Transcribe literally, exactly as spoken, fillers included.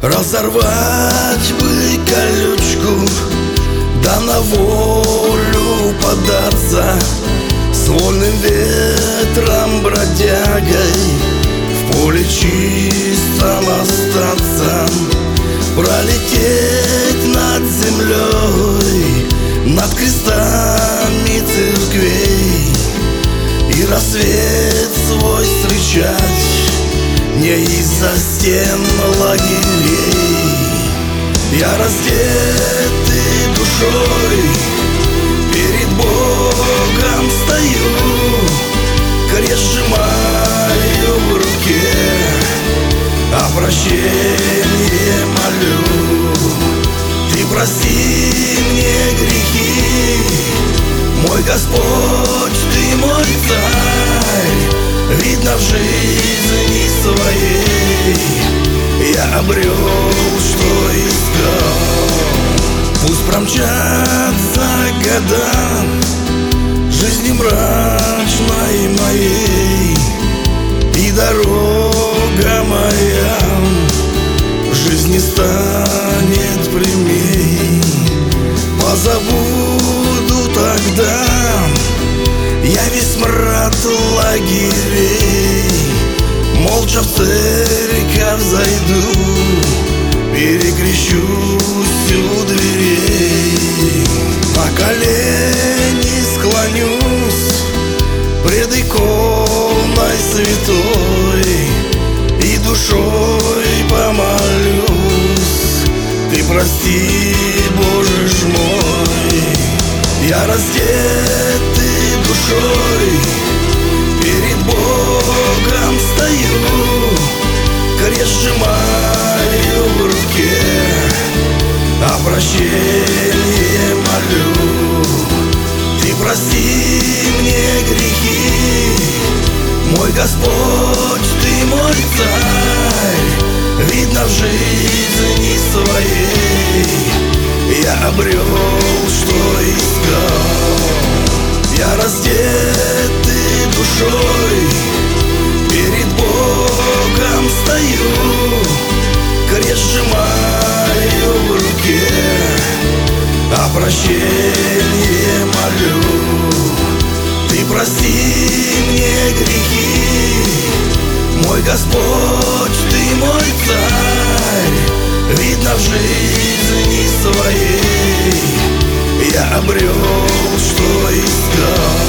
Разорвать бы колючку, да на волю податься, с вольным ветром бродягой в поле чистом остаться, пролететь над землей, над крестами церквей и рассвет свой встречать не из-за стен лагерей. Я раздетый душой перед Богом стою, крест сжимаю в руке, о прощении молю. Ты прости мне грехи, мой Господь, Ты мой Царь. Видно, в жизни своей я обрел, что искал. Пусть промчатся года жизни мрачной моей, и дорога моя в жизни станет прямей. Позабуду тогда я весь мрак лагерей, молча в церковь зайду, перекрещусь у дверей. На колени склонюсь пред иконой святой и душой помолюсь. Ты прости, Боже ж мой. Я раздетый душой перед Богом стою, крест сжимаю в руке, о прощении молю. Ты прости мне грехи, мой Господь, Ты мой Царь. Видно, в жизни своей я обрел, что искал. Я раздетый душой перед Богом стою, крест сжимаю в руке, о прощении молю. Ты прости мне грехи, мой Господь, Ты мой Царь. Видно, в жизни своей я обрел, что искал.